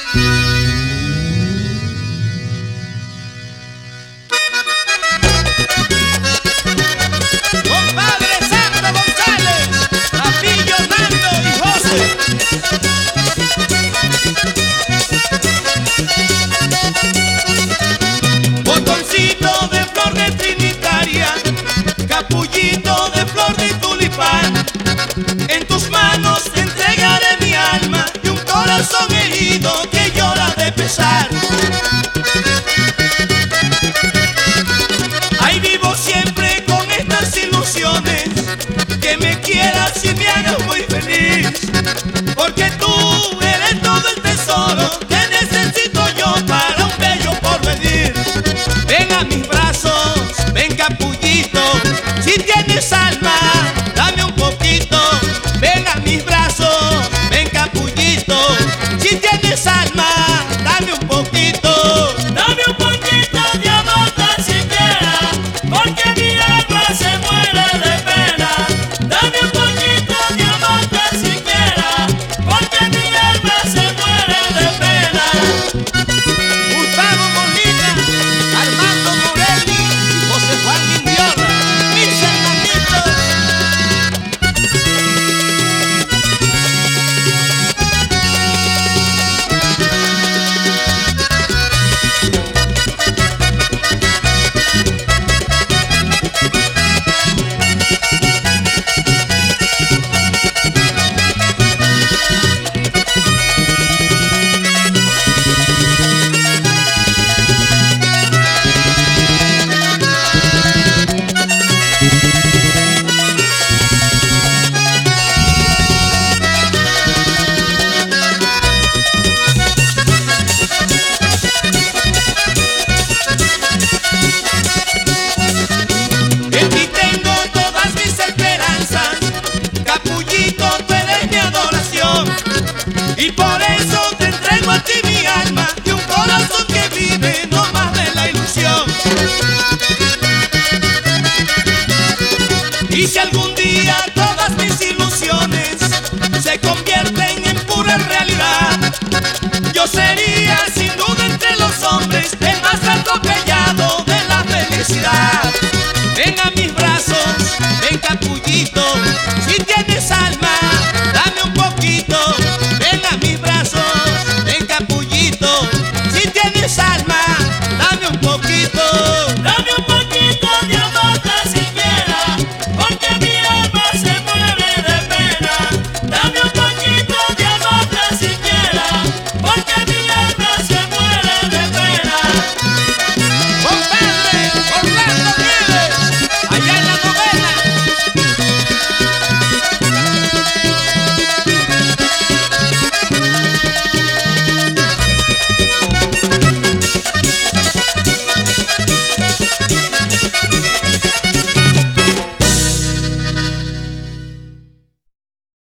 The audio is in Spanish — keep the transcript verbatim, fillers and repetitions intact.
Botoncito de flor de trinitaria, capullito de flor de tulipán. En tus manos te entregaré mi alma y un corazón herido que llora de pesar. Ahí vivo siempre con estas ilusiones, que me quieras y me hagas muy feliz, porque tú eres todo el tesoro que necesito yo para un bello porvenir. Ven a mis brazos, ven capullito, si tienes alma, dame un poquito. Ven a mis brazos, ven capullito, si tienes alma, dame un poquito. Dame un poquito de amor tan siquiera, porque mi alma se muere de pena. Dame un poquito de amor tan siquiera, porque mi alma se muere de pena. Gustavo Molina, Armando Morelli y José Juan Mindiola, mis hermanitos. En ti tengo todas mis esperanzas, capullito, tú eres mi adoración, y por eso